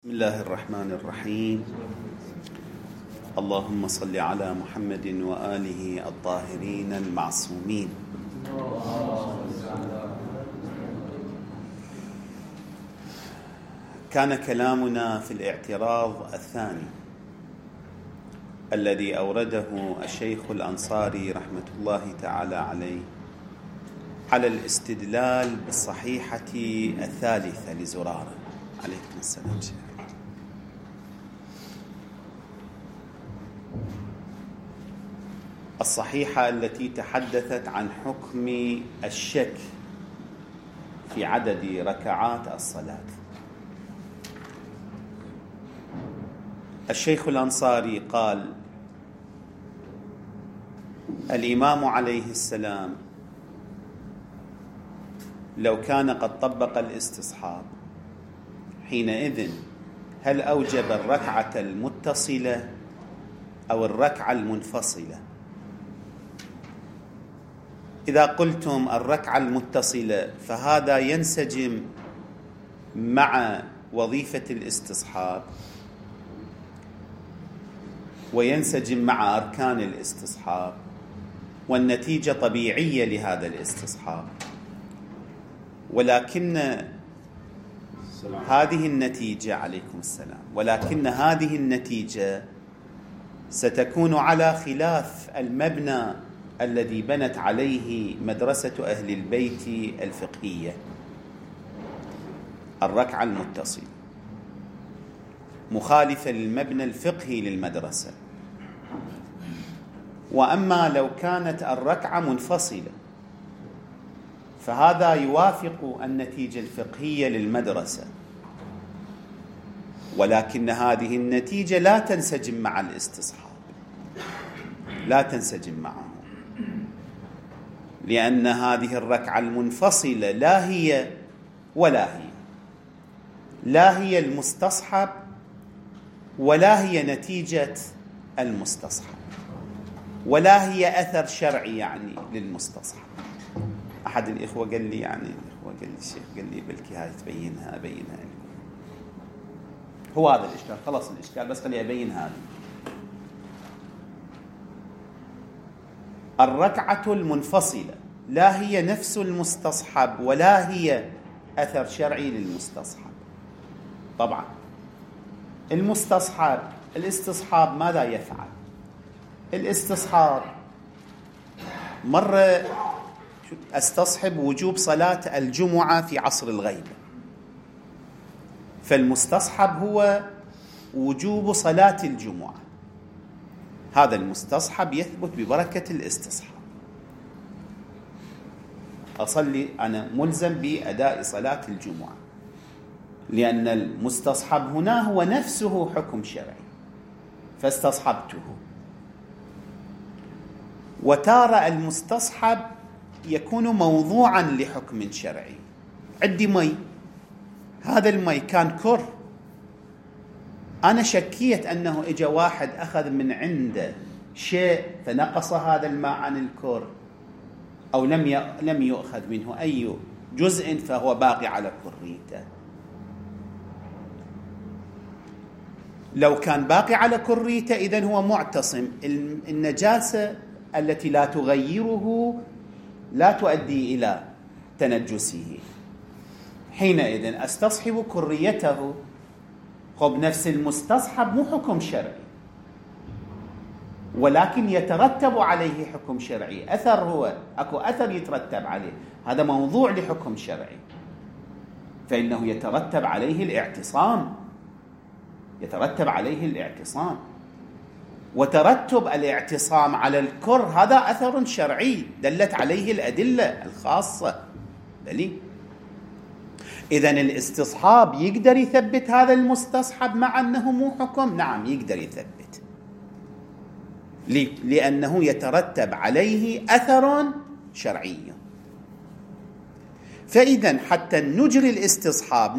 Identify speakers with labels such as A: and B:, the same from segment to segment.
A: بسم الله الرحمن الرحيم. اللهم صل على محمد وآله الطاهرين المعصومين. كان كلامنا في الاعتراض الثاني الذي أورده الشيخ الأنصاري رحمة الله تعالى عليه على الاستدلال بالصحيحة الثالثة لزرارة عليكم السلام. الصحيحة التي تحدثت عن حكم الشك في عدد ركعات الصلاة. الشيخ الأنصاري قال: الإمام عليه السلام لو كان قد طبق الاستصحاب حينئذ هل أوجب الركعة المتصلة أو الركعة المنفصلة؟ إذا قلتم الركعة المتصلة فهذا ينسجم مع وظيفة الاستصحاب وينسجم مع أركان الاستصحاب، والنتيجة طبيعية لهذا الاستصحاب، ولكن هذه النتيجة عليكم السلام ولكن هذه النتيجة ستكون على خلاف المبنى الذي بنت عليه مدرسة أهل البيت الفقهية، الركعة المتصلة مخالفة للمبنى الفقهي للمدرسة. وأما لو كانت الركعة منفصلة فهذا يوافق النتيجة الفقهية للمدرسة، ولكن هذه النتيجة لا تنسجم مع الاستصحاب، لا تنسجم معه، لأن هذه الركعة المنفصلة لا هي لا هي المستصحب ولا هي نتيجة المستصحب ولا هي أثر شرعي يعني للمستصحب. أحد الإخوة قال لي الشيخ قال لي بلكي هاي تبينها لكم. هو هذا الإشكال، خلاص الإشكال، بس خلي أبين هذا. الركعة المنفصلة لا هي نفس المستصحب ولا هي أثر شرعي للمستصحب. طبعا الاستصحاب ماذا يفعل؟ الاستصحاب مرة استصحب وجوب صلاة الجمعة في عصر الغيبة، فالمستصحب هو وجوب صلاة الجمعة، هذا المستصحب يثبت ببركة الاستصحاب. أصلي أنا ملزم بأداء صلاة الجمعة لأن المستصحب هنا هو نفسه حكم شرعي فاستصحبته. وتارة المستصحب يكون موضوعا لحكم شرعي. عندي مي، هذا المي كان كر، أنا شكيت أنه إجا واحد أخذ من عنده شيء فنقص هذا الماء عن الكر، أو لم يؤخذ منه أي جزء فهو باقي على كريته. لو كان باقي على كريته إذن هو معتصم، النجاسة التي لا تغيره لا تؤدي إلى تنجسه، حينئذ استصحب كريته. خب نفس المستصحب مو حكم شرعي ولكن يترتب عليه حكم شرعي، أثر، هو أكو أثر يترتب عليه، هذا موضوع لحكم شرعي، فإنه يترتب عليه الاعتصام، وترتب الاعتصام على الكر هذا أثر شرعي دلت عليه الأدلة الخاصة دليل. إذن الاستصحاب يقدر يثبت هذا المستصحب مع أنه مو حكم؟ نعم يقدر يثبت، لأنه يترتب عليه أثر شرعي. فإذن حتى نجري الاستصحاب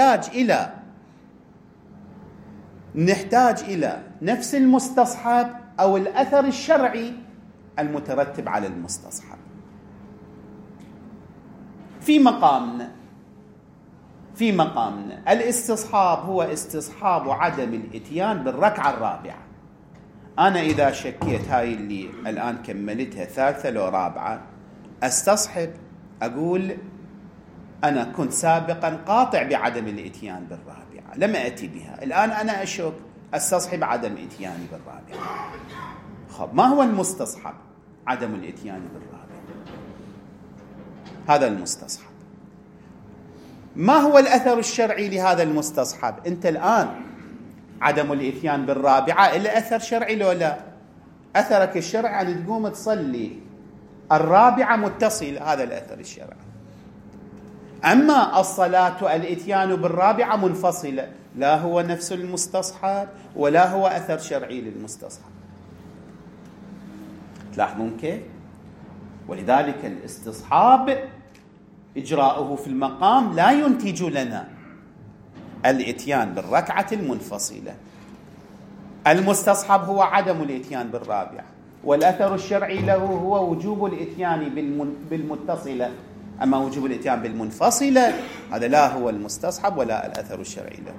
A: نحتاج إلى نفس المستصحب أو الأثر الشرعي المترتب على المستصحب. في مقامنا في مقامنا. الاستصحاب هو استصحاب عدم الاتيان بالركعة الرابعة. أنا إذا شكيت هاي اللي الآن كملتها ثالثة لو رابعة، استصحب، أقول أنا كنت سابقا قاطع بعدم الاتيان بالرابعة، لم أتي بها، الآن أنا أشك، استصحب عدم اتياني بالرابعة. خب ما هو المستصحب؟ عدم الاتيان بالرابعة، هذا المستصحب. ما هو الأثر الشرعي لهذا المستصحب؟ أنت الآن عدم الاتيان بالرابعة إلا أثر شرعي لو لا؟ أثرك الشرعي أن تقوم تصلي الرابعة متصل، هذا الأثر الشرعي. أما الصلاة الاتيان بالرابعة منفصلة، لا هو نفس المستصحب ولا هو أثر شرعي للمستصحب. تلاحظون كيف؟ ولذلك الاستصحاب إجراؤه في المقام لا ينتج لنا الاتيان بالركعة المنفصلة. المستصحب هو عدم الاتيان بالرابعة، والأثر الشرعي له هو وجوب الاتيان بالمتصلة. أما وجوب الاتيان بالمنفصلة هذا لا هو المستصحب ولا الأثر الشرعي له،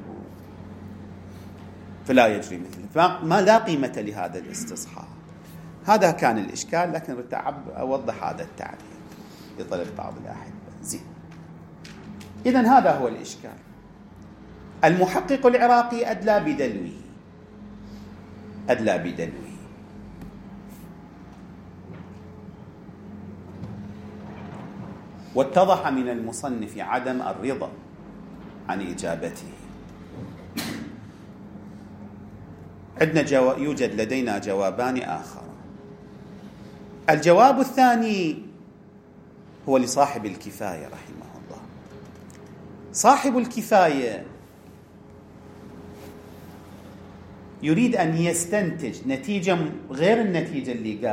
A: فلا يجري مثله، ما لا قيمة لهذا الاستصحاب. هذا كان الإشكال، لكن رتعب أوضح هذا التعبير لطلب بعض الأحبة. زين، إذن هذا هو الإشكال. المحقق العراقي أدلى بدلوه. واتضح من المصنف عدم الرضا عن إجابته. يوجد لدينا جوابان آخر. الجواب الثاني هو لصاحب الكفاية رحمه الله. صاحب الكفاية يريد أن يستنتج نتيجة غير النتيجة اللي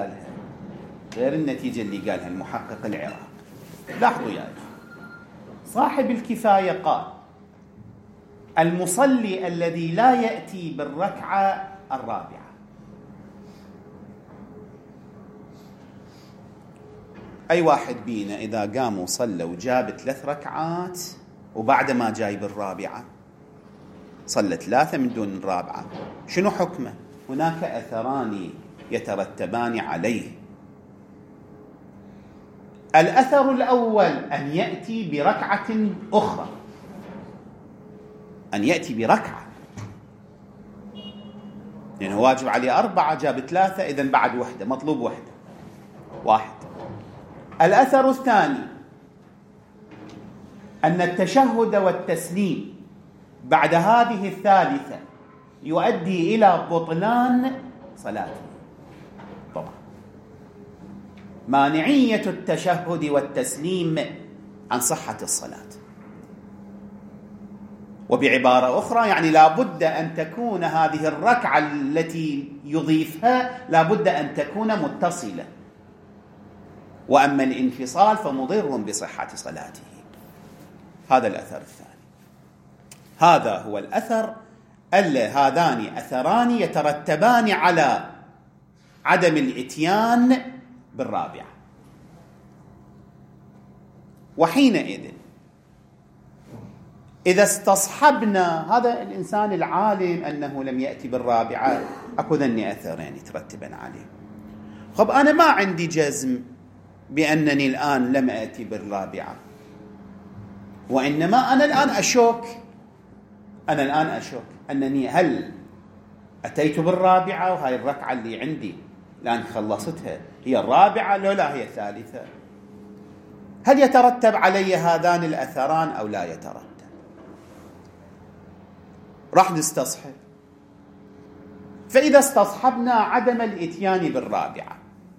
A: قالها المحقق العراقي. لاحظوا يا أخي، صاحب الكفاية قال المصلي الذي لا يأتي بالركعة الرابعة، أي واحد بينا إذا قام وصلى وجاب 3 ركعات وبعد ما جاي بالرابعة، صلى 3 من دون الرابعة، شنو حكمه؟ هناك أثران يترتبان عليه. الأثر الأول أن يأتي بركعة أخرى، أن يأتي بركعة، لأنه واجب عليه 4 جاب 3، إذن بعد وحدة، مطلوب واحد. الأثر الثاني أن التشهد والتسليم بعد هذه الثالثة يؤدي إلى بطلان صلاته. طبعا مانعية التشهد والتسليم عن صحة الصلاة. وبعبارة أخرى يعني لابد أن تكون هذه الركعة التي يضيفها لابد أن تكون متصلة، وأما الانفصال فمضر بصحة صلاته. هذا الأثر الثاني. هذا هو الأثر هذان أثران يترتبان على عدم الإتيان بالرابعة. وحينئذ إذا استصحبنا هذا الإنسان العالم أنه لم يأتي بالرابعة، أكو ذني أثرين يترتبن عليه. خب أنا ما عندي جزم بأنني الآن لم أتي بالرابعة، وإنما أنا الآن أشك أنني هل أتيت بالرابعة وهي الركعة اللي عندي الآن خلصتها هي الرابعة لو لا هي الثالثة؟ هل يترتب علي هذان الأثران أو لا يترتب؟ راح نستصحب. فإذا استصحبنا عدم الإتيان بالرابعة،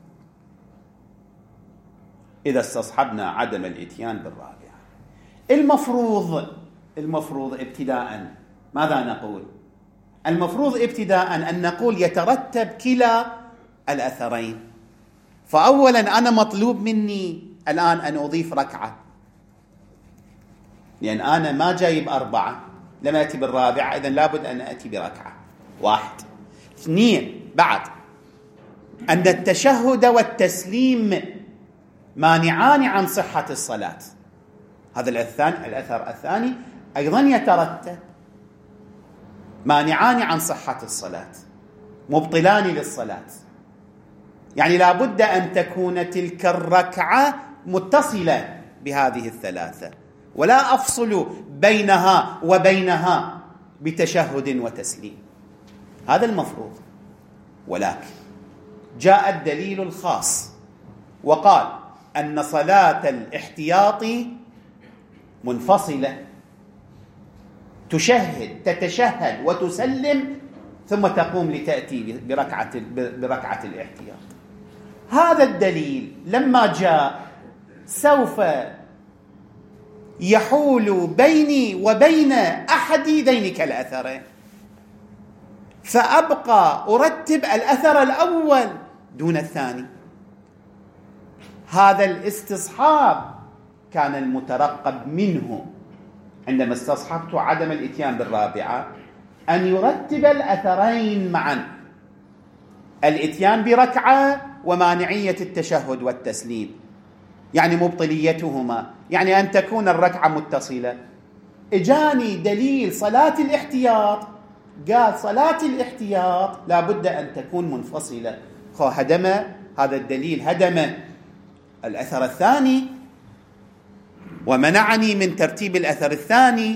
A: المفروض ابتداء ماذا نقول؟ المفروض ابتداء أن نقول يترتب كلا الأثرين. فأولا أنا مطلوب مني الآن أن أضيف ركعة، لأن أنا ما جايب 4، لم أتي بالرابعة، إذن لابد أن أتي بركعة. 1. 2 بعد أن التشهد والتسليم مانعان عن صحة الصلاة. هذا الأثر الثاني أيضا يترتب مانعان عن صحة الصلاة، مبطلان للصلاة. يعني لا بد أن تكون تلك الركعة متصلة بهذه الثلاثة، ولا أفصل بينها وبينها بتشهد وتسليم، هذا المفروض. ولكن جاء الدليل الخاص وقال أن صلاة الاحتياط منفصلة، تتشهد وتسلم ثم تقوم لتأتي بركعة الاحتياط. هذا الدليل لما جاء سوف يحول بيني وبين أحد ذينك الأثرين، فأبقى أرتب الأثر الأول دون الثاني. هذا الاستصحاب كان المترقب منه عندما استصحبت عدم الاتيان بالرابعة، أن يرتب الأثرين معا، الاتيان بركعة ومانعية التشهد والتسليم، يعني مبطليتهما، يعني أن تكون الركعة متصلة. إجاني دليل صلاة الاحتياط، قال صلاة الاحتياط لا بد أن تكون منفصلة، هدم هذا الدليل، هدم الأثر الثاني ومنعني من ترتيب الأثر الثاني.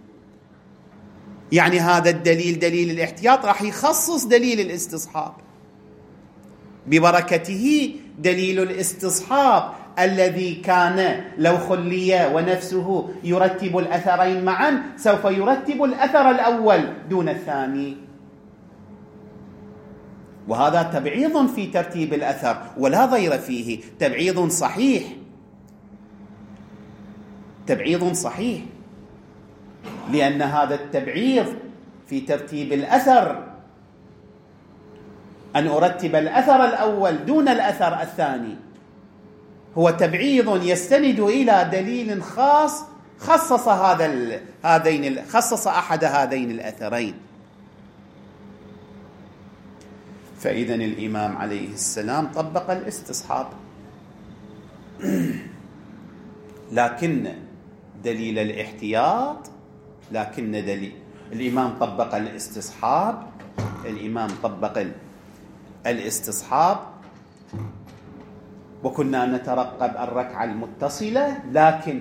A: يعني هذا الدليل، دليل الاحتياط، راح يخصص دليل الاستصحاب، ببركته دليل الاستصحاب الذي كان لو خلي ونفسه يرتب الأثرين معا سوف يرتب الأثر الأول دون الثاني. وهذا تبعيض في ترتيب الأثر ولا ضير فيه، تبعيض صحيح، تبعيض صحيح، لأن هذا التبعيض في ترتيب الأثر، أن أرتب الأثر الأول دون الأثر الثاني، هو تبعيض يستند إلى دليل خاص خصص خصص أحد هذين الأثرين. فإذا الإمام عليه السلام طبق الاستصحاب، لكن دليل الاحتياط، لكن دليل الإمام طبق الاستصحاب، الإمام طبق الاستصحاب، وكنا نترقب الركعة المتصلة، لكن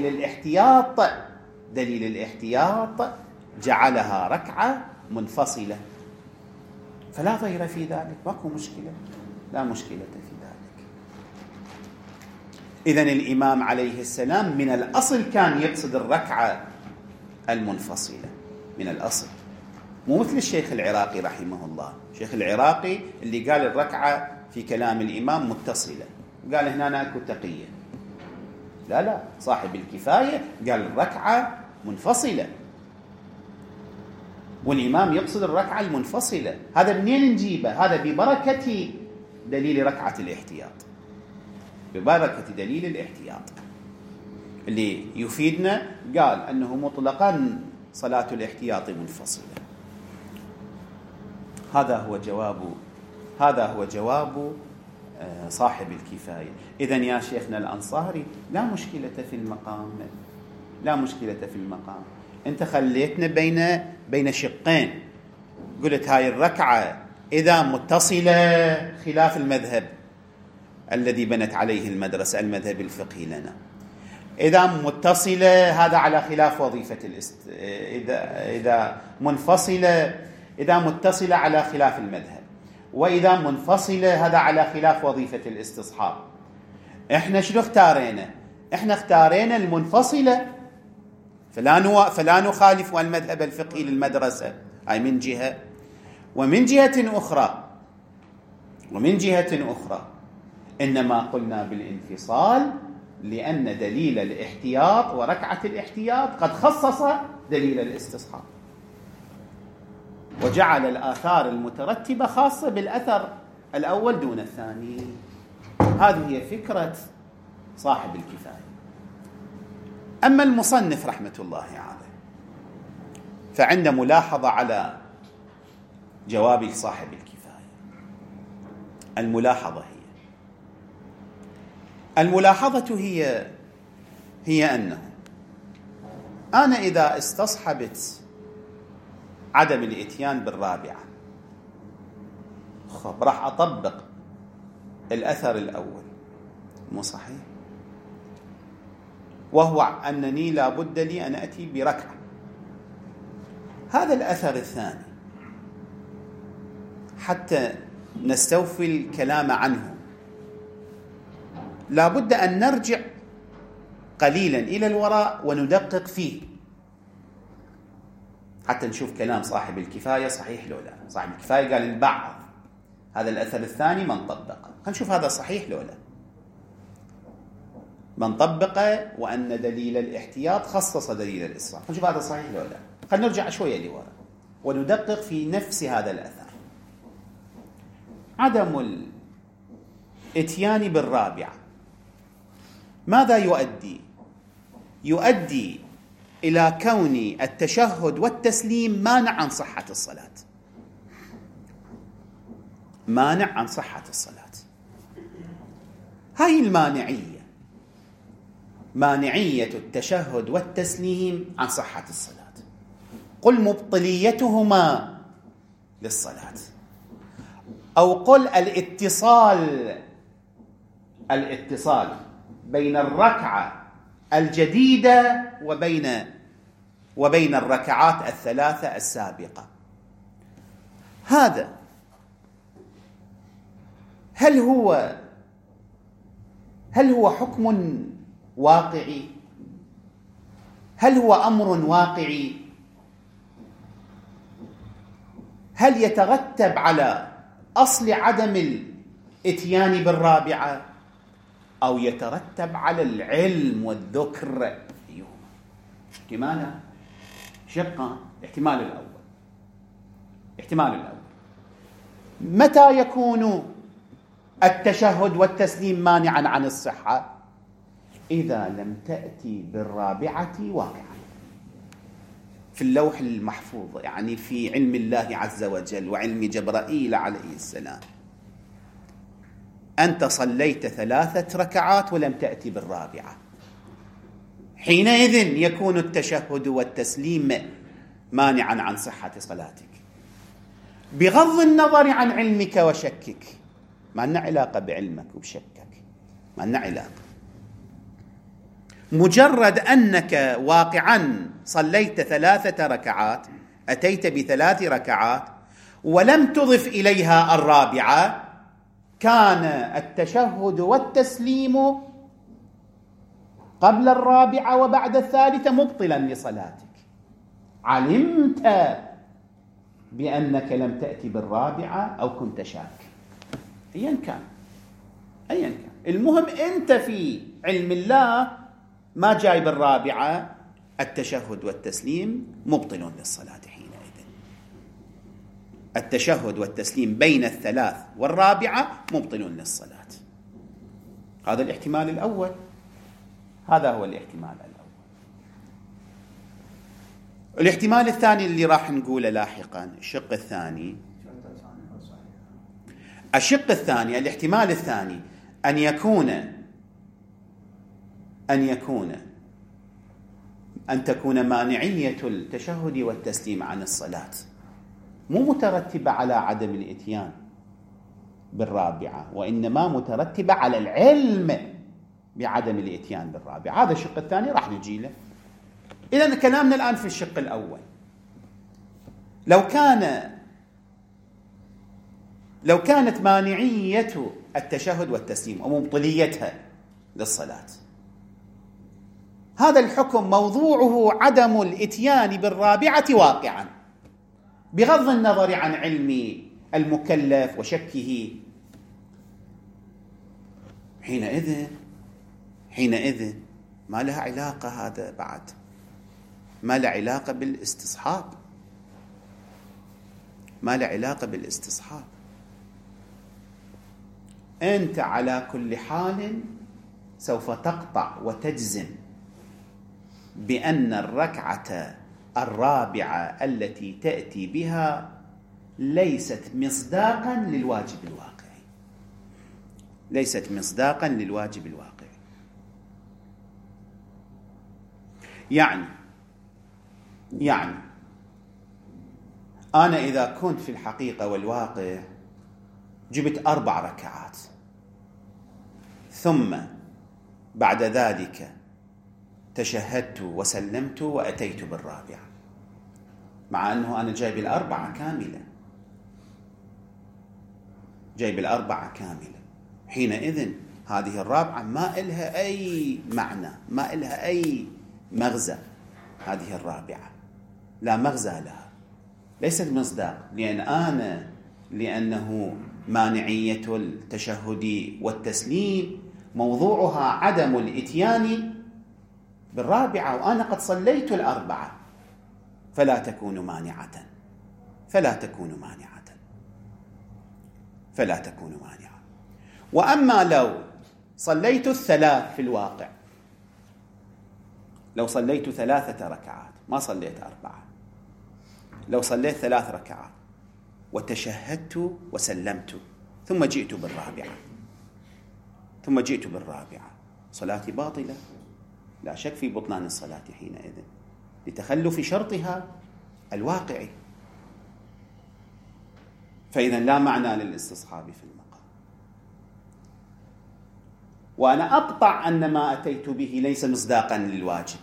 A: دليل الاحتياط جعلها ركعة منفصلة، فلا ضير في ذلك، ماكو مشكلة، لا مشكلة في ذلك. إذن الإمام عليه السلام من الأصل كان يقصد الركعة المنفصلة، من الأصل، مو مثل الشيخ العراقي رحمه الله. الشيخ العراقي اللي قال الركعة في كلام الإمام متصلة، قال هنا أكو تقية. لا، صاحب الكفاية قال الركعة منفصلة، والإمام يقصد الركعة المنفصلة. هذا منين نجيبه؟ هذا ببركة دليل ركعة الاحتياط، ببركة دليل الاحتياط اللي يفيدنا، قال أنه مطلقا صلاة الاحتياط منفصلة. هذا هو جواب صاحب الكفاية. إذن يا شيخنا الأنصاري لا مشكلة في المقام، لا مشكلة في المقام. أنت خليتنا بين شقين، قلت هاي الركعة إذا متصلة خلاف المذهب الذي بنت عليه المدرسة، المذهب الفقهي لنا، إذا متصلة هذا على خلاف وظيفة إذا منفصلة، إذا متصلة على خلاف المذهب، وإذا منفصلة هذا على خلاف وظيفة الاستصحاب. إحنا شنو اختارينا؟ إحنا اختارينا المنفصلة، فلا نخالف المذهب الفقهي للمدرسة، أي من جهة، ومن جهة أخرى إنما قلنا بالانفصال لأن دليل الاحتياط وركعة الاحتياط قد خصص دليل الاستصحاب، وجعل الآثار المترتبة خاصة بالأثر الأول دون الثاني. هذه هي فكرة صاحب الكفاية. أما المصنف رحمة الله عليه فعند ملاحظة على جواب صاحب الكفاية. الملاحظة هي أنه أنا إذا استصحبت عدم الإتيان بالرابعة، خب راح أطبق الأثر الأول، مو صحيح؟ وهو أنني لا بد لي أن أتي بركعة. هذا الأثر الثاني حتى نستوفي الكلام عنه لا بد أن نرجع قليلا إلى الوراء وندقق فيه حتى نشوف كلام صاحب الكفاية صحيح لو لا. صاحب الكفاية قال البعض، هذا الأثر الثاني من طبقه، خلينا نشوف هذا صحيح لو لا. من طبقه وأن دليل الاحتياط خصص دليل الإسراف، خلينا نشوف هذا صحيح لو لا. خلينا نرجع شوية لوراء وندقق في نفس هذا الأثر. عدم الإتيان بالرابعة ماذا يؤدي؟ يؤدي إلى كون التشهد والتسليم مانع عن صحة الصلاة، مانع عن صحة الصلاة. هاي المانعية، مانعية التشهد والتسليم عن صحة الصلاة، قل مبطليتهما للصلاة، أو قل الاتصال بين الركعة الجديدة وبين الركعات الثلاثة السابقة. هذا هل هو حكم واقعي؟ هل هو أمر واقعي؟ هل يترتب على أصل عدم الإتيان بالرابعة أو يترتب على العلم والذكر؟ احتمالا شقا. احتمال الأول متى يكون التشهد والتسليم مانعا عن الصحة؟ إذا لم تأتي بالرابعة واقعا في اللوح المحفوظ، يعني في علم الله عز وجل وعلم جبرائيل عليه السلام. أنت صليت 3 ركعات ولم تأتي بالرابعة، حينئذ يكون التشهد والتسليم مانعا عن صحة صلاتك، بغض النظر عن علمك وشكك. ما لنا علاقة بعلمك وبشكك، ما لنا علاقة. مجرد أنك واقعا صليت 3 ركعات، أتيت ب3 ركعات ولم تضف إليها الرابعة، كان التشهد والتسليم قبل الرابعة وبعد الثالثة مبطلا لصلاتك. علمت بأنك لم تأتي بالرابعة أو كنت شاك، أيا كان. المهم أنت في علم الله ما جاي بالرابعة، التشهد والتسليم مبطل للصلاة. حينئذ التشهد والتسليم بين 3 والرابعة مبطل للصلاة. هذا الاحتمال الأول، هذا هو الاحتمال الأول. الاحتمال الثاني اللي راح نقوله لاحقا، الشق الثاني، الاحتمال الثاني أن تكون مانعية التشهد والتسليم عن الصلاة مو مترتبة على عدم الإتيان بالرابعة، وإنما مترتبة على العلم بعدم الإتيان بالرابعة. هذا الشق الثاني راح نجي له. إذن كلامنا الآن في الشق الأول. لو كانت مانعية التشهد والتسليم ومبطليتها للصلاة، هذا الحكم موضوعه عدم الإتيان بالرابعة واقعا، بغض النظر عن علم المكلف وشكه. حينئذ ما لها علاقة، هذا بعد ما له علاقة بالاستصحاب، ما له علاقة بالاستصحاب. أنت على كل حال سوف تقطع وتجزم بأن الركعة الرابعة التي تأتي بها ليست مصداقا للواجب الواقعي، ليست مصداقا للواجب الواقعي. يعني يعني أنا إذا كنت في الحقيقة والواقع جبت 4 ركعات ثم بعد ذلك تشهدت وسلمت وأتيت بالرابعة، مع أنه أنا جايب 4 كاملة، جايب 4 كاملة، حينئذ هذه الرابعة ما إلها أي معنى، ما إلها أي مغزى. هذه الرابعة لا مغزى لها، ليست مصداق، لأنه مانعية التشهد والتسليم موضوعها عدم الإتيان بالرابعة، وأنا قد صليت 4 فلا تكون مانعة، فلا تكون مانعة، فلا تكون مانعة. وأما لو صليت 3 في الواقع، لو صليت 3 ركعات ما صليت 4، لو صليت 3 ركعات وتشهدت وسلمت ثم جئت بالرابعة، صلاتي باطلة، لا شك في بطلان الصلاة حينئذ لتخلف شرطها الواقعي، فإذا لا معنى للاستصحاب في المقام. وأنا أقطع أن ما أتيت به ليس مصداقا للواجب،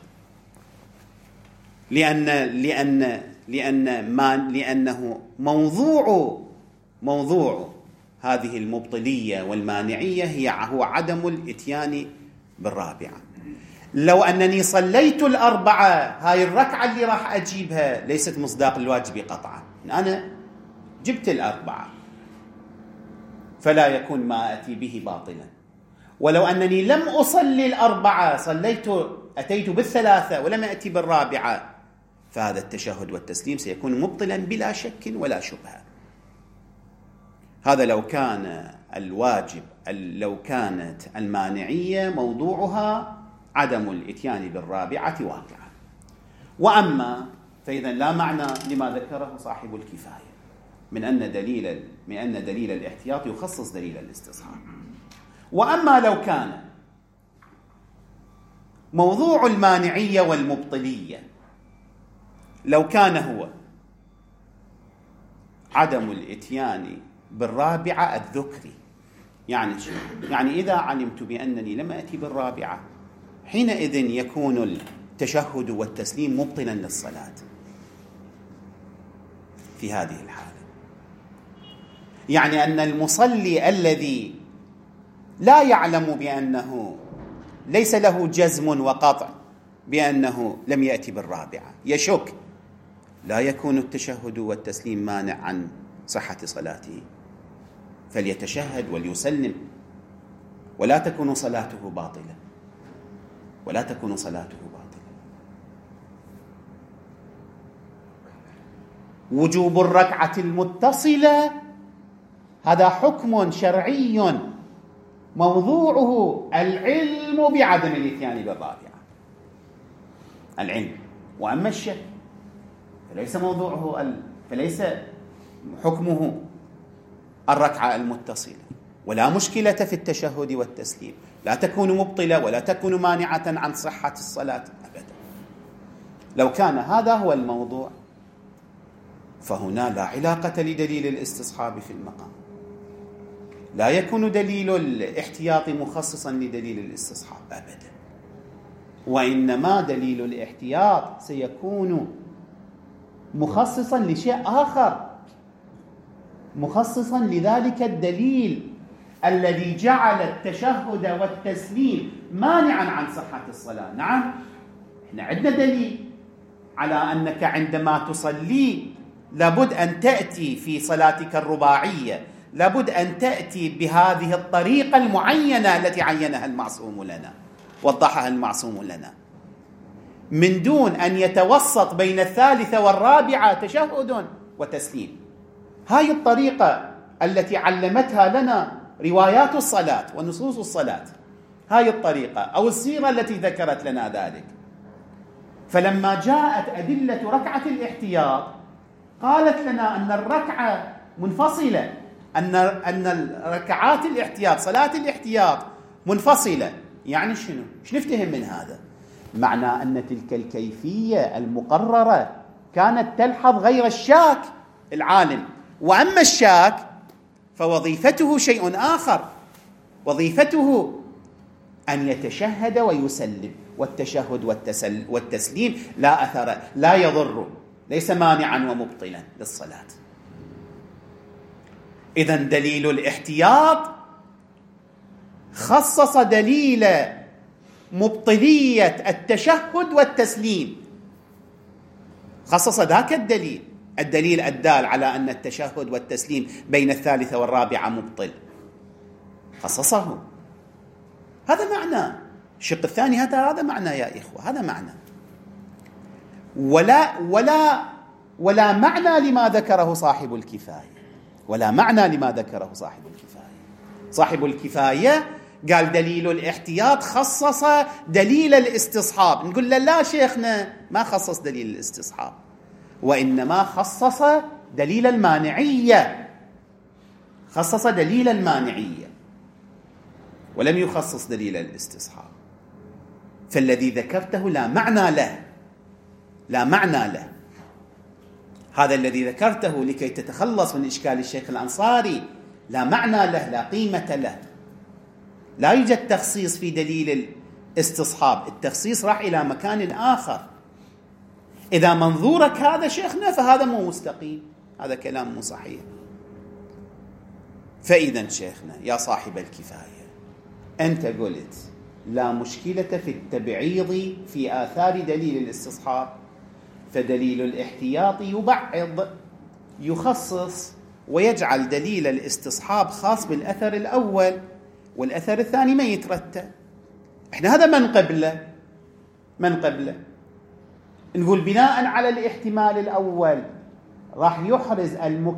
A: لأنه موضوع هذه المبطلية والمانعية هو عدم الإتيان بالرابعة. لو أنني صليت 4 هاي الركعة اللي راح أجيبها ليست مصداق للواجب قطعا، أنا جبت 4 فلا يكون ما أتي به باطلا. ولو أنني لم أصلي 4، أتيت بال3 ولم أتي بالرابعة، فهذا التشهد والتسليم سيكون مبطلا بلا شك ولا شبهة. هذا لو كان الواجب، لو كانت المانعية موضوعها عدم الإتيان بالرابعة واقعا. وأما فإذا لا معنى لما ذكره صاحب الكفاية من أن دليل الاحتياط يخصص دليل الاستصحاب. وأما لو كان موضوع المانعية والمبطلية لو كان هو عدم الإتيان بالرابعة الذكري، يعني إذا علمت بأنني لم أتي بالرابعة حينئذ يكون التشهد والتسليم مبطلا للصلاة في هذه الحالة. يعني أن المصلي الذي لا يعلم بأنه ليس له جزم وقطع بأنه لم يأتي بالرابعة، يشك، لا يكون التشهد والتسليم مانع عن صحة صلاته، فليتشهد وليسلم ولا تكون صلاته باطلة، ولا تكون صلاته باطلة. وجوب الركعة المتصلة هذا حكم شرعي موضوعه العلم بعدم الاتيان بالرابعة، العلم. وأما الشك فليس حكمه الركعة المتصلة، ولا مشكلة في التشهد والتسليم، لا تكون مبطلة ولا تكون مانعة عن صحة الصلاة أبدا. لو كان هذا هو الموضوع فهنا لا علاقة لدليل الاستصحاب في المقام، لا يكون دليل الاحتياط مخصصا لدليل الاستصحاب أبدا، وإنما دليل الاحتياط سيكون مخصصا لشيء آخر، مخصصا لذلك الدليل الذي جعل التشهد والتسليم مانعا عن صحة الصلاة. نعم، احنا عندنا دليل على أنك عندما تصلي لابد أن تأتي في صلاتك الرباعية، لابد أن تأتي بهذه الطريقة المعينة التي عينها المعصوم لنا، وضحها المعصوم لنا، من دون أن يتوسط بين 3 و4 تشهد وتسليم. هاي الطريقة التي علمتها لنا روايات الصلاة ونصوص الصلاة، هاي الطريقة أو السيرة التي ذكرت لنا ذلك. فلما جاءت أدلة ركعة الاحتياط قالت لنا أن الركعة منفصلة، أن الركعات الاحتياط، صلاة الاحتياط منفصلة. يعني شنو؟ شو نفتهم من هذا؟ معنى أن تلك الكيفية المقررة كانت تلحظ غير الشاك العالم، وأما الشاك فوظيفته شيء آخر، وظيفته أن يتشهد ويسلم، والتشهد والتسليم لا أثر، لا يضر، ليس مانعا ومبطلا للصلاة. إذن دليل الاحتياط خصص دليل مبطلية التشهد والتسليم، خصص ذاك الدليل الدال على أن التشهد والتسليم بين الثالثة والرابعة مبطل، خصصه. هذا معنى الشق الثاني، هذا معنى يا إخوة، هذا معنى. ولا معنى لما ذكره صاحب الكفاية، ولا معنى لما ذكره صاحب الكفاية. صاحب الكفاية قال دليل الاحتياط خصص دليل الاستصحاب، نقول له لا شيخنا، ما خصص دليل الاستصحاب، وإنما خصص دليل المانعية، خصص دليل المانعية ولم يخصص دليل الاستصحاب. فالذي ذكرته لا معنى له، لا معنى له. هذا الذي ذكرته لكي تتخلص من إشكال الشيخ الأنصاري لا معنى له، لا قيمة له. لا يوجد تخصيص في دليل الاستصحاب، التخصيص راح إلى مكان آخر. إذا منظورك هذا شيخنا فهذا مو مستقيم، هذا كلام مو صحيح. فإذا شيخنا يا صاحب الكفاية، أنت قلت لا مشكلة في التبعيض في آثار دليل الاستصحاب، فدليل الاحتياط يبعض، يخصص ويجعل دليل الاستصحاب خاص بالأثر الأول، والأثر الثاني ما يترتب. احنا هذا من قبله نقول بناء على الاحتمال الأول راح يحرز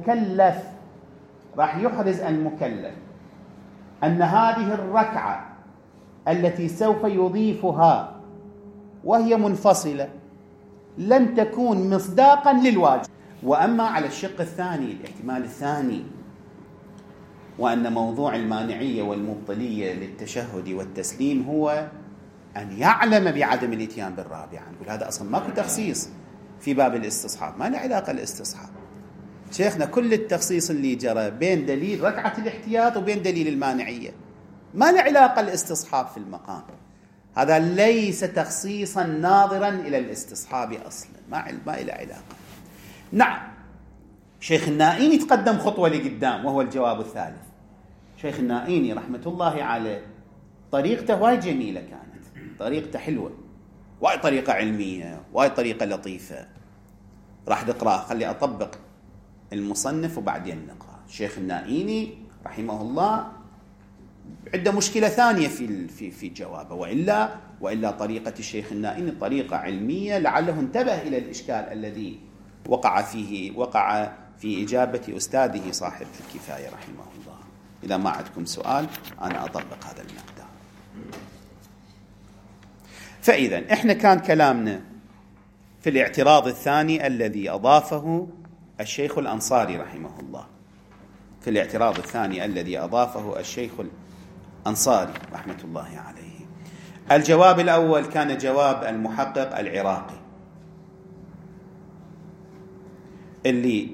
A: المكلف أن هذه الركعة التي سوف يضيفها وهي منفصلة لن تكون مصداقا للواجب. وأما على الشق الثاني، الاحتمال الثاني، وأن موضوع المانعية والمبطلية للتشهد والتسليم هو أن يعلم بعدم الاتيان بالرابعة، نقول هذا أصلا ماكو تخصيص في باب الاستصحاب، ما له علاقة الاستصحاب. شيخنا كل التخصيص اللي جرى بين دليل ركعة الاحتياط وبين دليل المانعية، ما له علاقة الاستصحاب في المقام، هذا ليس تخصيصا ناظرا إلى الاستصحاب أصلا، ما له علاقة. نعم شيخ النائيني تقدم خطوة لقدام، وهو الجواب الثالث. شيخ النائيني رحمة الله عليه طريقته واي جميلة، كانت طريقته حلوة، واي طريقة علمية، واي طريقة لطيفة. راح نقرأ، خلي أطبق المصنف وبعدين نقرأ. شيخ النائيني رحمه الله عنده مشكلة ثانية في جوابه، وإلا طريقة الشيخ النائيني طريقة علمية، لعله انتبه إلى الإشكال الذي وقع في إجابة أستاذه صاحب الكفاية رحمه الله. إذا ما عندكم سؤال أنا أطبق هذا المقدار. فإذا إحنا كان كلامنا في الاعتراض الثاني الذي أضافه الشيخ الأنصاري رحمه الله، في الاعتراض الثاني الذي أضافه الشيخ الأنصاري رحمة الله عليه. الجواب الأول كان جواب المحقق العراقي اللي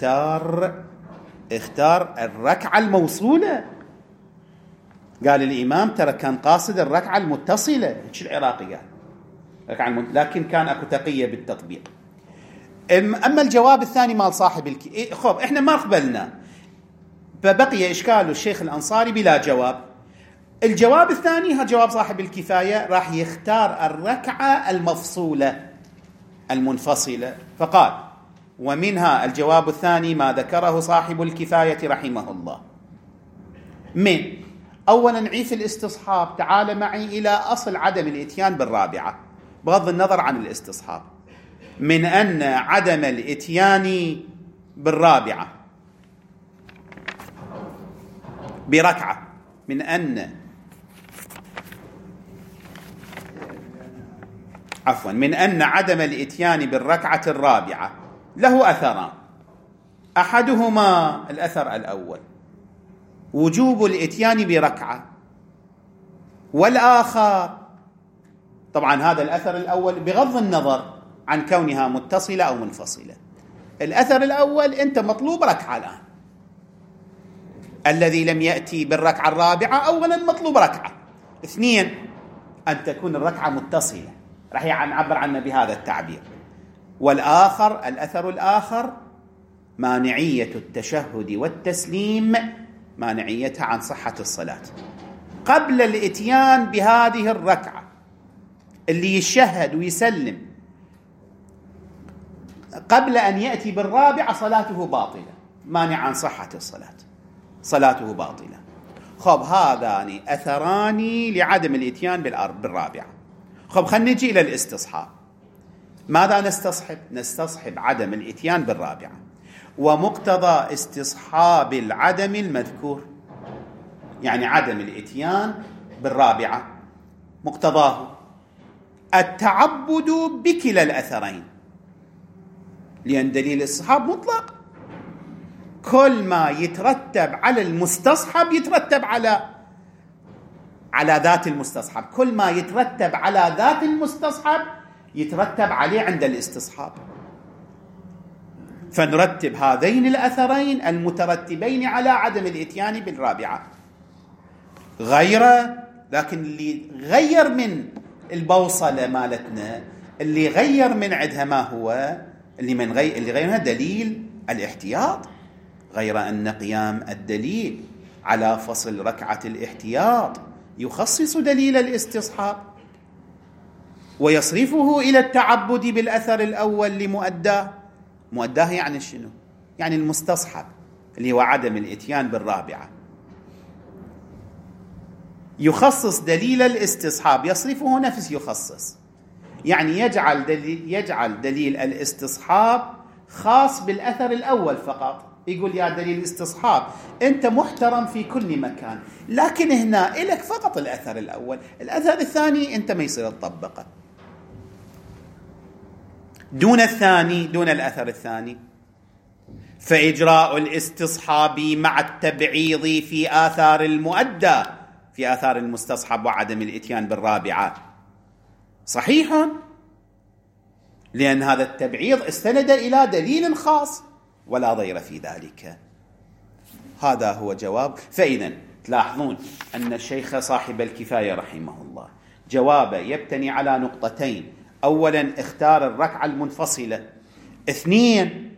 A: اختار الركعة الموصولة، قال الإمام ترى كان قاصد الركعة المتصلة، ايش العراقي قال ركعة لكن كان اكو تقية بالتطبيق. أما الجواب الثاني مال صاحب خب احنا ما قبلنا، فبقي إشكال الشيخ الأنصاري بلا جواب. الجواب الثاني ها جواب صاحب الكفاية، راح يختار الركعة المفصولة المنفصلة، فقال ومنها الجواب الثاني ما ذكره صاحب الكفاية رحمه الله من أولا نعيف الاستصحاب، تعال معي إلى أصل عدم الإتيان بالرابعة بغض النظر عن الاستصحاب، من أن عدم الإتيان بالرابعة بركعة، من أن عدم الإتيان بالركعة الرابعة له أثران، أحدهما الأثر الأول وجوب الإتيان بركعة، والآخر طبعا هذا الأثر الأول بغض النظر عن كونها متصلة أو منفصلة. الأثر الأول أنت مطلوب ركعة الآن، الذي لم يأتي بالركعة الرابعة أولا مطلوب ركعة. 2 أن تكون الركعة متصلة، راح نعبر عنها بهذا التعبير. والآخر، الأثر الآخر، مانعية التشهد والتسليم، مانعيتها عن صحة الصلاة قبل الإتيان بهذه الركعة. اللي يشهد ويسلم قبل أن يأتي بالرابعة صلاته باطلة، مانع عن صحة الصلاة، صلاته باطلة. خب هذان أثران لعدم الإتيان بالرابعة. خب خلينا نجي إلى الاستصحاب. ماذا نستصحب؟ نستصحب عدم الإتيان بالرابعة، ومقتضى استصحاب العدم المذكور، يعني عدم الإتيان بالرابعة مقتضاه التعبد بكلا الأثرين، لأن دليل الاستصحاب مطلق. كل ما يترتب على المستصحب يترتب على ذات المستصحب، كل ما يترتب على ذات المستصحب يترتب عليه عند الاستصحاب. فنرتب هذين الأثرين المترتبين على عدم الإتيان بالرابعة. غيره، لكن اللي غير من البوصلة مالتنا، اللي غير من عندها ما هو اللي غيرها دليل الاحتياط، غير أن قيام الدليل على فصل ركعة الاحتياط يخصص دليل الاستصحاب ويصرفه إلى التعبد بالأثر الأول لمؤداه. مؤداه يعني شنو؟ يعني المستصحب اللي هو عدم الإتيان بالرابعة، يخصص دليل الاستصحاب، يصرفه نفس يخصص، يعني يجعل دليل الاستصحاب خاص بالأثر الأول فقط. يقول يا دليل الاستصحاب أنت محترم في كل مكان، لكن هنا إلك فقط الأثر الأول، الأثر الثاني أنت ما يصير تطبقه، دون الثاني، دون الأثر الثاني. فإجراء الاستصحاب مع التبعيض في آثار المؤدى، في آثار المستصحب وعدم الإتيان بالرابعة صحيح، لأن هذا التبعيض استند إلى دليل خاص ولا ضير في ذلك. هذا هو جواب. فإذا تلاحظون أن الشيخ صاحب الكفاية رحمه الله جوابه يبتني على نقطتين: أولا اختار الركعة المنفصلة، اثنين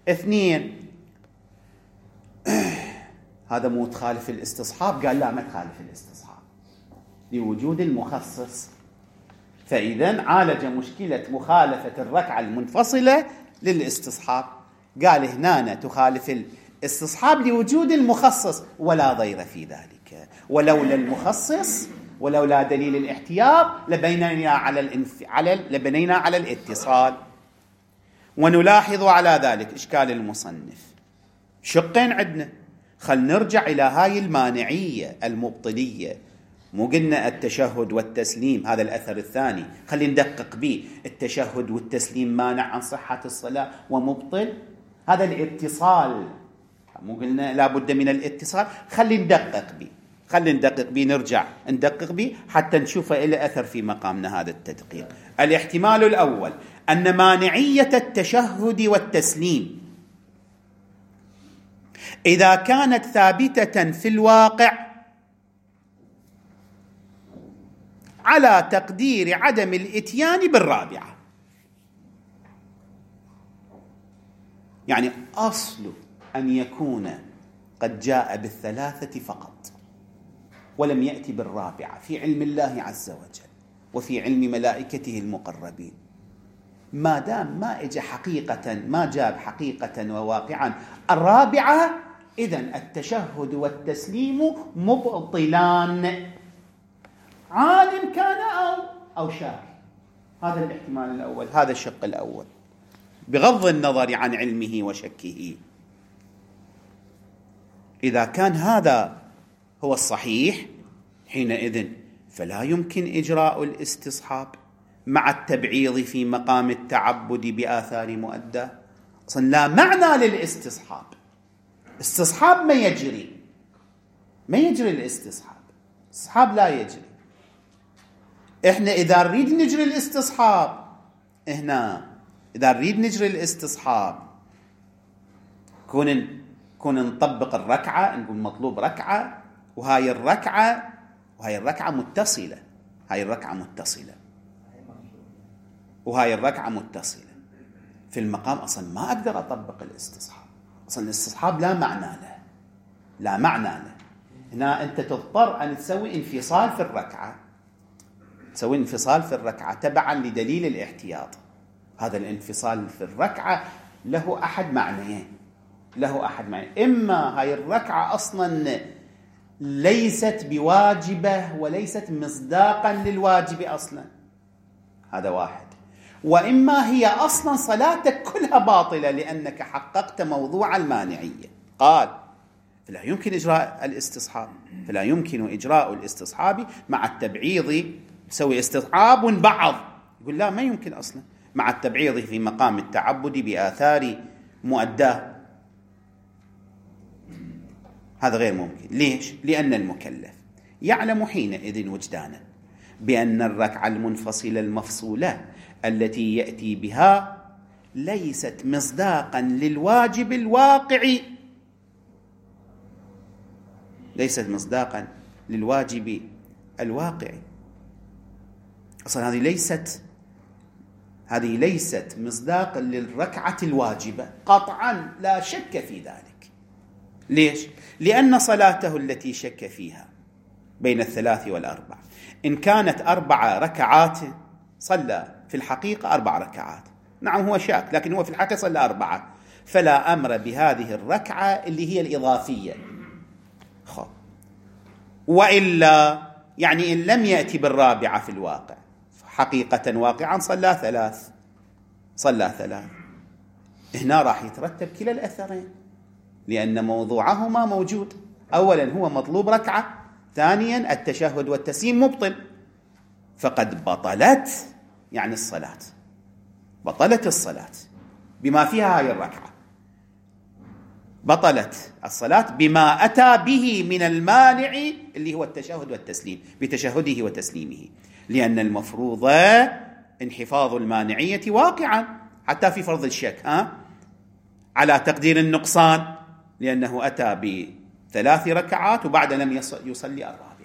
A: هذا مو تخالف الاستصحاب، قال لا ما تخالف الاستصحاب لوجود المخصص. فإذا عالج مشكلة مخالفة الركعة المنفصلة للاستصحاب، قال هنا تخالف الاستصحاب لوجود المخصص ولا ضير في ذلك، ولولا المخصص ولولا دليل الاحتياط لبنينا على الاتصال. ونلاحظ على ذلك إشكال المصنف شقين عندنا. خل نرجع إلى هاي المانعية المبطلية. مو قلنا التشهد والتسليم هذا الأثر الثاني، خلي ندقق به. التشهد والتسليم مانع عن صحة الصلاة ومبطل، هذا الاتصال مو قلنا لا بد من الاتصال. خلي ندقق به، نرجع ندقق به حتى نشوف إلى أثر في مقامنا هذا التدقيق. الاحتمال الأول أن مانعية التشهد والتسليم إذا كانت ثابتة في الواقع على تقدير عدم الإتيان بالرابعة، يعني أصل أن يكون قد جاء بالثلاثة فقط ولم يأتي بالرابعة في علم الله عز وجل وفي علم ملائكته المقربين. ما دام ما إجا حقيقة، ما جاب حقيقة وواقعا الرابعة، إذن التشهد والتسليم مبطلان، عالم كان أو شاك. هذا الاحتمال الأول، هذا الشق الأول، بغض النظر عن علمه وشكه. إذا كان هذا هو الصحيح حينئذ فلا يمكن إجراء الاستصحاب مع التبعيض في مقام التعبد بآثار مؤدى. أصلا لا معنى للاستصحاب، استصحاب ما يجري الاستصحاب، استصحاب لا يجري. احنا إذا نريد نجري الاستصحاب هنا إذا نريد نجري الاستصحاب كون نطبق الركعة، نقول مطلوب ركعة، وهاي الركعة متصلة، وهاي الركعة متصلة. في المقام أصلا ما أقدر أطبق الاستصحاب، أصلا الاستصحاب لا معنى له. هنا أنت تضطر أن تسوي انفصال في الركعة، تبعا لدليل الاحتياط. هذا الانفصال في الركعة له أحد معنيين. إما هاي الركعة أصلا ليست بواجبة وليست مصداقا للواجب أصلا، هذا واحد. وإما هي أصلا صلاتك كلها باطلة لأنك حققت موضوع المانعية. قال فلا يمكن إجراء الاستصحاب مع التبعيض. يسوي استصحاب ونبعض، يقول لا، ما يمكن أصلا مع التبعيض في مقام التعبد بآثار مؤداه، هذا غير ممكن. ليش؟ لأن المكلف يعلم حينئذ وجدانا بأن الركعة المنفصلة المفصولة التي يأتي بها ليست مصداقا للواجب الواقعي، أصلا هذه ليست مصداقا للركعة الواجبة قطعا، لا شك في ذلك. ليش؟ لأن صلاته التي شك فيها بين 3 و4 إن كانت 4 ركعات، صلى في الحقيقة 4 ركعات، نعم هو شاك، لكن هو في الحقيقة صلى 4، فلا أمر بهذه الركعة اللي هي الإضافية. وإلا يعني إن لم يأتي بالرابعة في الواقع، حقيقة واقعا صلى 3، هنا راح يترتب كلا الأثرين، لأن موضوعهما موجود. أولا هو مطلوب ركعة، ثانيا التشهد والتسليم مبطل، فقد بطلت يعني الصلاة، بطلت الصلاة بما فيها هاي الركعة، بطلت الصلاة بما أتى به من المانع اللي هو التشهد والتسليم، بتشهده وتسليمه، لأن المفروض انحفاظ المانعية واقعا حتى في فرض الشك على تقدير النقصان، لأنه أتى ب3 ركعات وبعد لم يصلي الرابعة.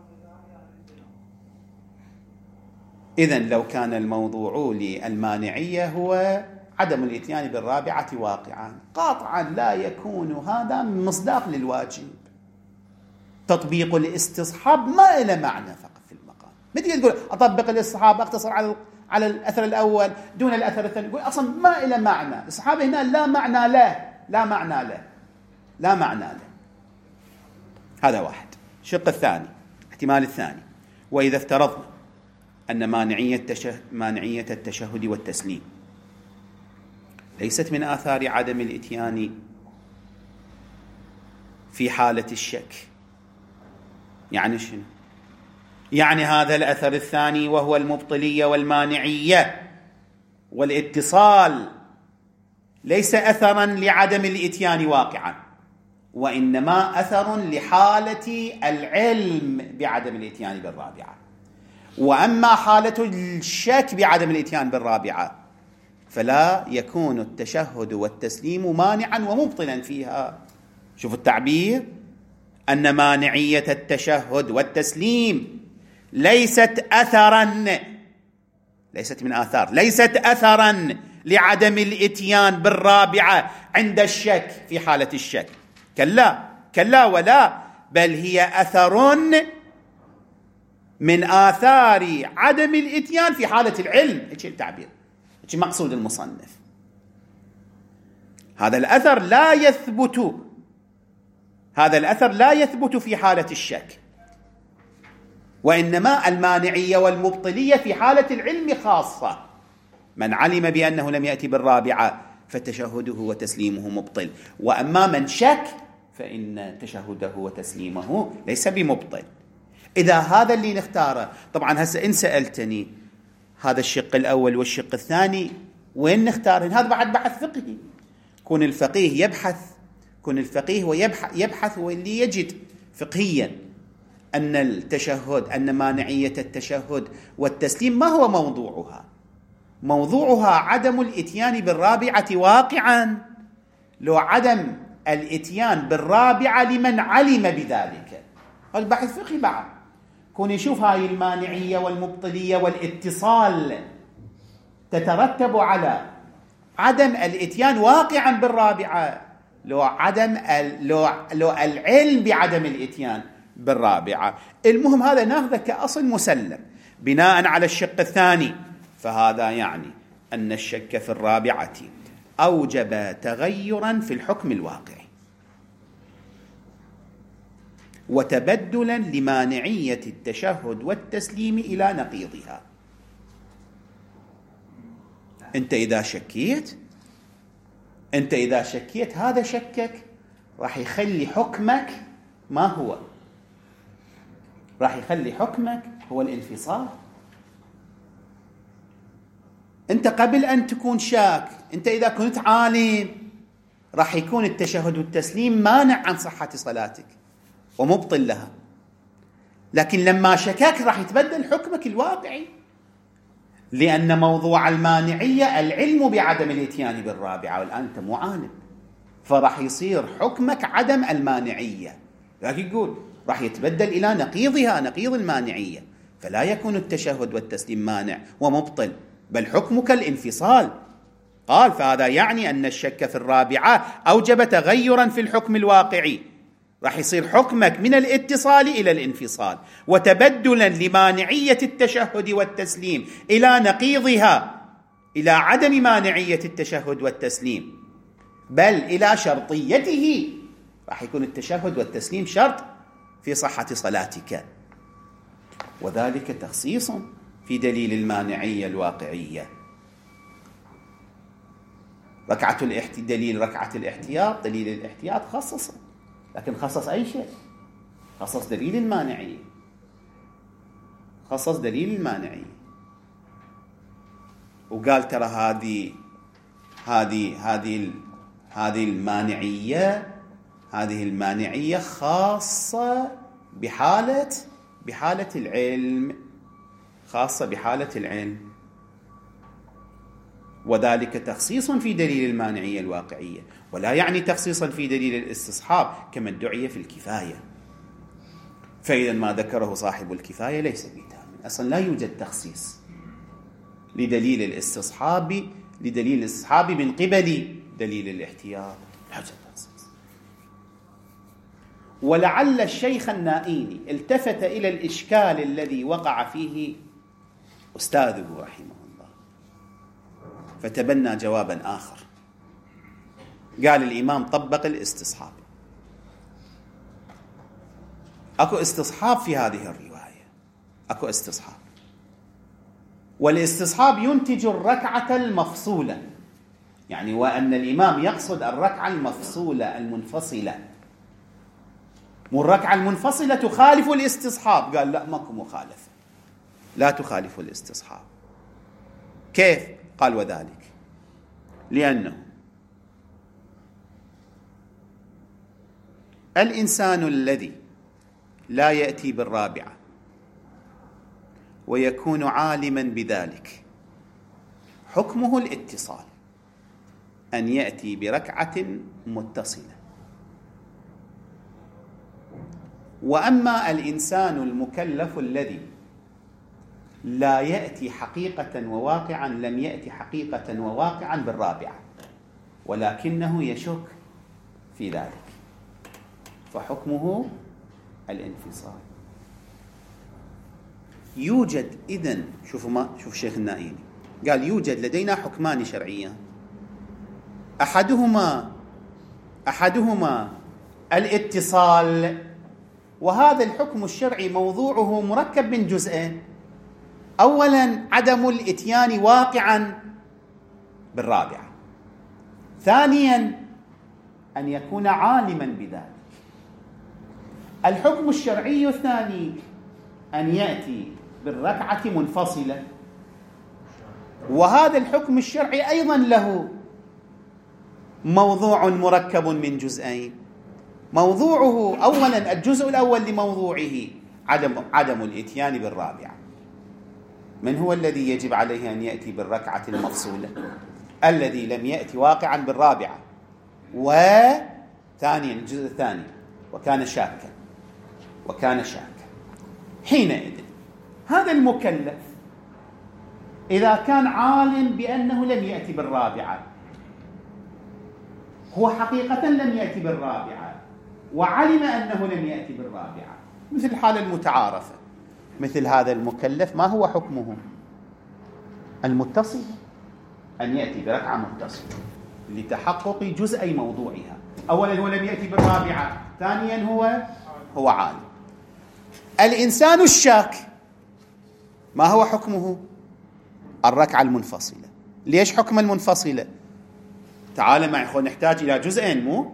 A: إذن لو كان الموضوع للمانعية هو عدم الإتيان بالرابعة واقعا، قاطعا لا يكون هذا مصداق للواجب. تطبيق الاستصحاب ما له معنى فقط في المقام، ما تقدر تقول أطبق الاستصحاب أقتصر على الأثر الأول دون الأثر الثاني، يقول أصلا ما له معنى. الاستصحاب هنا لا معنى له. هذا واحد. الشق الثاني، احتمال الثاني، وإذا افترضنا أن مانعية التشهد والتسليم ليست من آثار عدم الإتيان في حالة الشك، يعني شنو؟ يعني هذا الأثر الثاني وهو المبطلية والمانعية والاتصال ليس أثرا لعدم الإتيان واقعا، وإنما أثر لحالة العلم بعدم الإتيان بالرابعة. وأما حالة الشك بعدم الإتيان بالرابعة فلا يكون التشهد والتسليم مانعا ومبطلا فيها. شوف التعبير، أن مانعية التشهد والتسليم ليست أثرا لعدم الإتيان بالرابعة عند الشك في حالة الشك، كلا ولا، بل هي أثر من آثار عدم الإتيان في حالة العلم. ايش التعبير؟ ايش مقصود المصنف؟ هذا الأثر لا يثبت في حالة الشك، وإنما المانعية والمبطلية في حالة العلم خاصة. من علم بأنه لم يأتي بالرابعة فتشهده وتسليمه مبطل، وأما من شك فإن تشهده وتسليمه ليس بمبطل. إذا هذا اللي نختاره، طبعا هسه إن سألتني هذا الشق الأول والشق الثاني وين نختارهن، هذا بعد بحث فقهي. كون الفقيه ويبحث واللي يجد فقهيا أن مانعية التشهد والتسليم ما هو موضوعها، موضوعها عدم الإتيان بالرابعة واقعا، لو عدم الإتيان بالرابعة لمن علم بذلك. البحث فقهي بعد كون يشوف هاي المانعية والمبطلية والاتصال تترتب على عدم الإتيان واقعا بالرابعة، لو العلم بعدم الإتيان بالرابعة. المهم هذا ناخذه كأصل مسلم بناء على الشق الثاني، فهذا يعني أن الشك في الرابعة أوجب تغيرا في الحكم الواقعي وتبدلا لمانعية التشهد والتسليم إلى نقيضها. أنت إذا شكيت هذا شكك راح يخلي حكمك ما هو؟ راح يخلي حكمك هو الانفصال. أنت قبل أن تكون شاك، أنت إذا كنت عالم راح يكون التشهد والتسليم مانع عن صحة صلاتك ومبطل لها، لكن لما شكك راح يتبدل حكمك الواقعي، لأن موضوع المانعية العلم بعدم الإتيان بالرابعة، والآن أنت مو عالم، فراح يصير حكمك عدم المانعية، لكن يقول راح يتبدل إلى نقيضها، نقيض المانعية، فلا يكون التشهد والتسليم مانع ومبطل، بل حكمك الانفصال. قال فهذا يعني أن الشك في الرابعة أوجب تغيرا في الحكم الواقعي، راح يصير حكمك من الاتصال إلى الانفصال، وتبدلا لمانعية التشهد والتسليم إلى نقيضها، إلى عدم مانعية التشهد والتسليم، بل إلى شرطيته، راح يكون التشهد والتسليم شرط في صحة صلاتك، وذلك تخصيص في دليل المانعية الواقعية. دليل ركعة الاحتياط، دليل الاحتياط خصص، لكن خصص أي شيء؟ خصص دليل المانعية، خصص دليل المانعية، وقال ترى هذه المانعية خاصة بحالة العلم، خاصة بحالة العلم، وذلك تخصيص في دليل المانعية الواقعية، ولا يعني تخصيصا في دليل الاستصحاب كما ادعي في الكفاية. فإذا ما ذكره صاحب الكفاية ليس بتام، أصلا لا يوجد تخصيص لدليل الاستصحاب من قبل دليل الاحتياط، لا يوجد تخصيص. ولعل الشيخ النائيني التفت إلى الإشكال الذي وقع فيه أستاذه رحمه الله، فتبنى جوابا آخر. قال الإمام طبق الاستصحاب، أكو استصحاب في هذه الرواية، أكو استصحاب، والاستصحاب ينتج الركعة المفصولة، يعني وأن الإمام يقصد الركعة المفصولة المنفصلة، مو الركعة المنفصلة تخالف الاستصحاب. قال لا، ماكو مخالفة، لا تخالف الاستصحاب. كيف؟ قال وذلك لأنه الإنسان الذي لا يأتي بالرابعة ويكون عالما بذلك حكمه الاتصال، أن يأتي بركعة متصلة. وأما الإنسان المكلف الذي لا يأتي حقيقة وواقعا، لم يأتي حقيقة وواقعا بالرابعة ولكنه يشك في ذلك، فحكمه الانفصال. يوجد إذن، شوف الشيخ النائيني قال يوجد لدينا حكمان شرعيان، أحدهما الاتصال، وهذا الحكم الشرعي موضوعه مركب من جزئين: أولا عدم الإتيان واقعا بالرابعة، ثانيا أن يكون عالما بذلك. الحكم الشرعي الثاني أن يأتي بالركعة منفصلة، وهذا الحكم الشرعي أيضا له موضوع مركب من جزئين. موضوعه أولا، الجزء الأول لموضوعه عدم الإتيان بالرابعة، من هو الذي يجب عليه أن يأتي بالركعة المفصولة؟ الذي لم يأتي واقعا بالرابعة. وثانيا الجزء الثاني وكان شاكا حينئذ هذا المكلف إذا كان عالم بأنه لم يأتي بالرابعة، هو حقيقة لم يأتي بالرابعة وعلم أنه لم يأتي بالرابعة، مثل الحالة المتعارفة، مثل هذا المكلف ما هو حكمه؟ المتصل، أن يأتي بركعة متصلة لتحقق جزئي موضوعها. أولا هو لم يأتي بالرابعة، ثانيا هو عالم. الإنسان الشاك ما هو حكمه؟ الركعة المنفصلة. ليش حكم المنفصلة؟ تعال معي أخوة، نحتاج إلى جزئين مو؟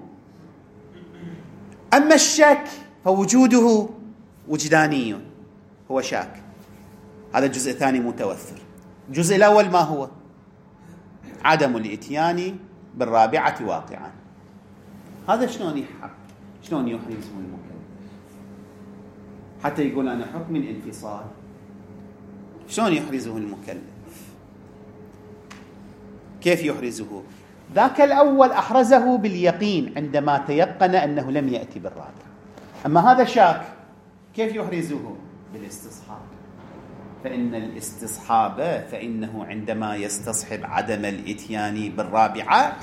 A: أما الشك فوجوده وجداني، هو شاك، هذا الجزء الثاني متوفر. الجزء الأول ما هو؟ عدم الإتيان بالرابعة واقعا. هذا شلون يحرزه المكلف حتى يقول أنا حكم الانفصال؟ شلون يحرزه المكلف؟ كيف يحرزه؟ ذاك الأول أحرزه باليقين عندما تيقن أنه لم يأتي بالرابعة. أما هذا شاك، كيف يحرزه؟ بالاستصحاب. فإن الاستصحاب فإنه عندما يستصحب عدم الإتيان بالرابعة،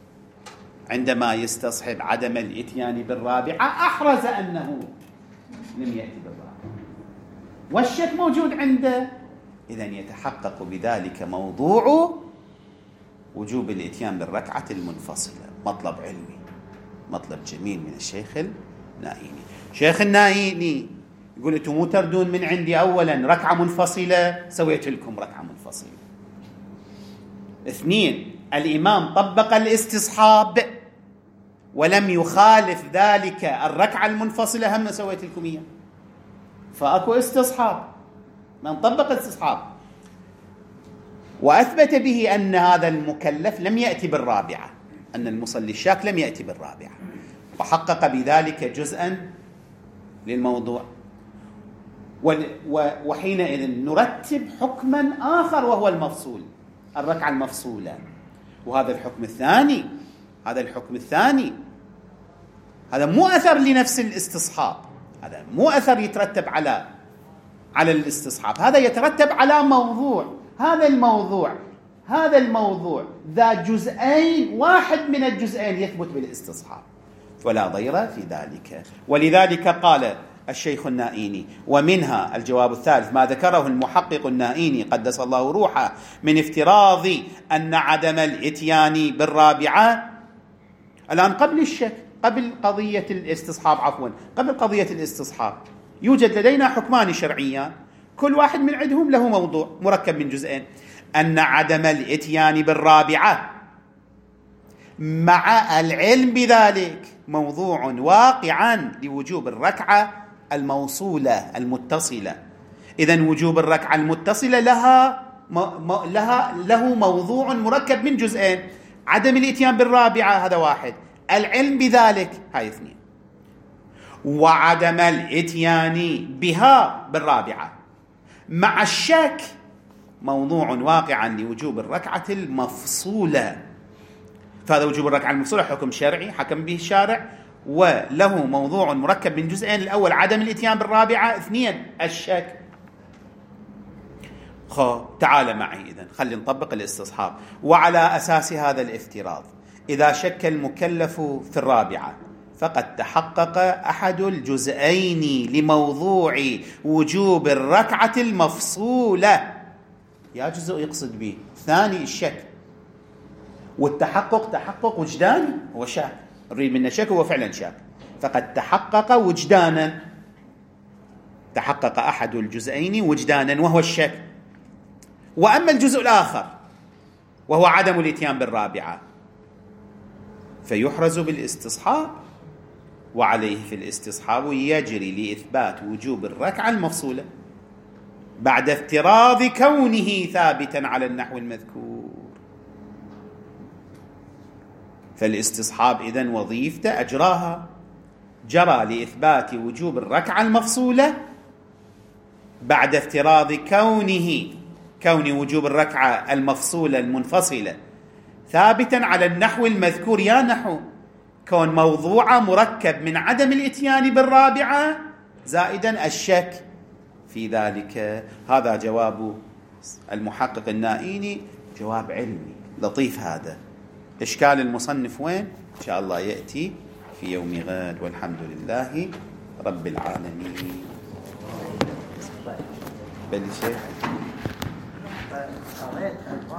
A: أحرز أنه لم يأتي بالرابعة، والشك موجود عنده، إذن يتحقق بذلك موضوع وجوب الإتيان بالركعة المنفصلة. مطلب علمي، مطلب جميل من الشيخ النائيني. شيخ النائيني يقول أنتم مو تردون من عندي أولا ركعة منفصلة، سويت لكم ركعة منفصلة. اثنين، الإمام طبق الاستصحاب ولم يخالف ذلك الركعة المنفصلة، هم سويت لكم إياه. فأكو استصحاب، من طبق الاستصحاب وأثبت به أن هذا المكلف لم يأتي بالرابعة، أن المصلي الشاك لم يأتي بالرابعة، وحقق بذلك جزءا للموضوع. وحينئذ نرتب حكما آخر وهو المفصول، الركعة المفصولة. وهذا الحكم الثاني، هذا مو أثر لنفس الاستصحاب، هذا مو أثر يترتب على الاستصحاب، هذا يترتب على موضوع. هذا الموضوع ذا جزئين، واحد من الجزئين يثبت بالاستصحاب، ولا ضير في ذلك. ولذلك قال الشيخ النائيني: ومنها الجواب الثالث ما ذكره المحقق النائيني قدس الله روحه من افتراض أن عدم الإتيان بالرابعة، الآن قبل قضية الاستصحاب يوجد لدينا حكمان شرعيان، كل واحد من عندهم له موضوع مركب من جزئين. أن عدم الإتيان بالرابعة مع العلم بذلك موضوع واقعا لوجوب الركعة الموصولة المتصلة. إذن وجوب الركعة المتصلة له موضوع مركب من جزئين: عدم الإتيان بالرابعة، هذا واحد، العلم بذلك، هاي اثنين، وعدم الإتيان بها بالرابعة مع الشك موضوع واقعا لوجوب الركعة المفصولة. فهذا وجوب الركعة المفصولة حكم شرعي حكم به الشارع، وله موضوع مركب من جزئين: الأول عدم الإتيان بالرابعة، اثنين الشك. تعال معي إذن، خلي نطبق الاستصحاب. وعلى أساس هذا الافتراض إذا شك المكلف في الرابعة فقد تحقق أحد الجزئين لموضوع وجوب الركعة المفصولة. يا جزء يقصد به ثاني الشك، والتحقق تحقق وجداني، هو شاك، نريد منه شك، هو فعلا شاك، فقد تحقق وجدانا، تحقق أحد الجزئين وجدانا وهو الشك. وأما الجزء الآخر وهو عدم الإتيان بالرابعة فيحرز بالاستصحاب، وعليه في الاستصحاب يجري لإثبات وجوب الركعة المفصولة بعد افتراض كونه ثابتا على النحو المذكور. فالاستصحاب إذن وظيفته جرى لإثبات وجوب الركعة المفصولة بعد افتراض كونه كون وجوب الركعة المفصولة المنفصلة ثابتا على النحو المذكور، يا نحو كون موضوعة مركب من عدم الإتيان بالرابعة زائدا الشك في ذلك. هذا جواب المحقق النائيني، جواب علمي لطيف. هذا إشكال المصنف وين؟ إن شاء الله يأتي في يوم غد، والحمد لله رب العالمين. بل شيء